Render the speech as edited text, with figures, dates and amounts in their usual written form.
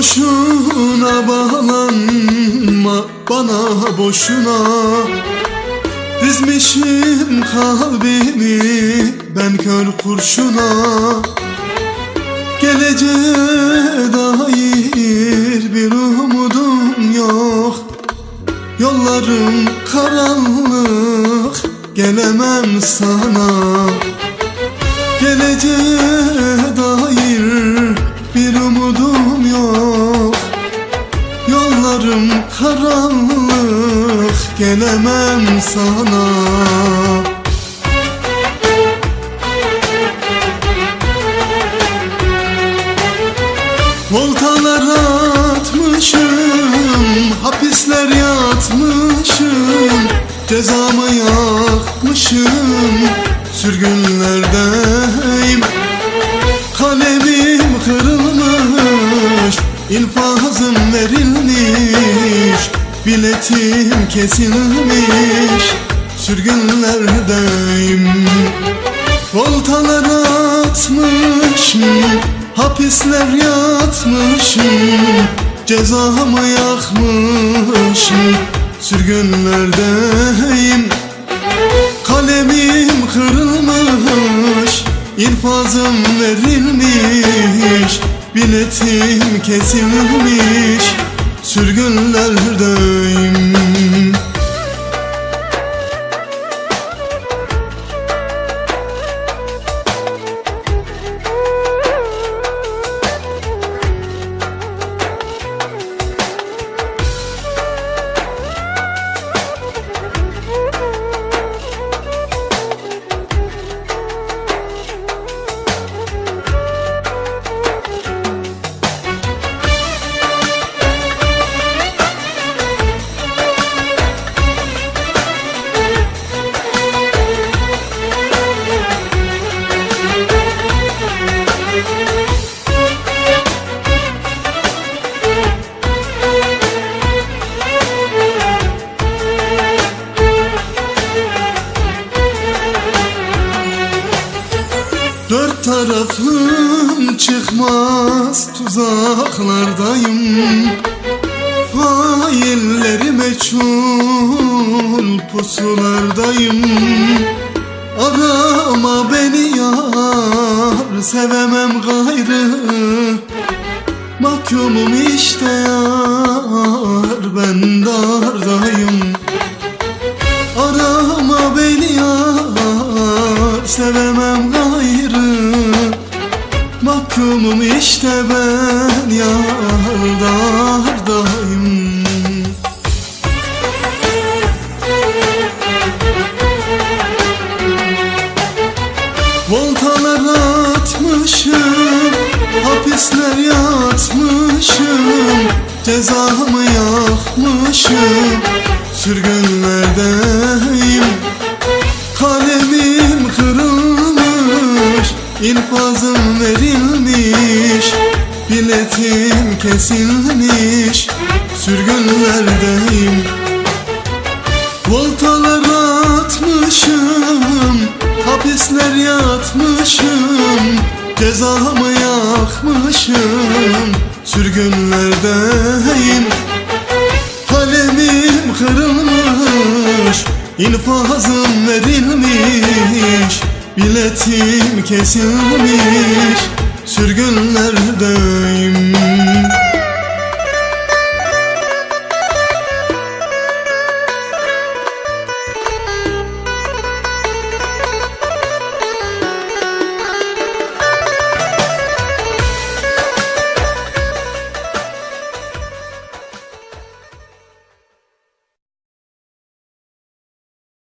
Boşuna bağlanma bana boşuna, dizmişim kalbimi ben kör kurşuna. Geleceğe dair bir umudum yok, yollarım karanlık, gelemem sana. Geleceğe dair bir umudum yok, yollarım karanlık, gelemem sana. Voltalar atmışım, hapisler yatmışım, cezamı yakmışım, sürgünlerdeyim. Kalemim kırılmış, infazım verilmiş, biletim kesilmiş, sürgünlerdeyim. Voltalar atmışım, hapisler yatmışım, cezamı yakmışım, sürgünlerdeyim. Kalemim kırılmış, infazım verilmiş, biletim kesilmiş, sürgünlerdeyim. Dört tarafım çıkmaz tuzaklardayım, failleri meçhul pusulardayım. Arama beni yar, sevemem gayrı, mahkumum işte yar, ben dardayım. Arama beni yar, sevemem gayrı, mahkumum işte ben yar, dardayım. Voltalar atmışım, hapisler yatmışım, cezamı yakmışım, sürgünlerdeyim. Kalemim kırılmış, infazım verilmiş, biletim kesilmiş, sürgünlerdeyim. Voltalar atmışım, hapisler yatmışım, cezamı yakmışım, sürgünlerdeyim. Kalemim kırılmış, infazım verilmiş, biletim kesilmiş, sürgünlerdeyim.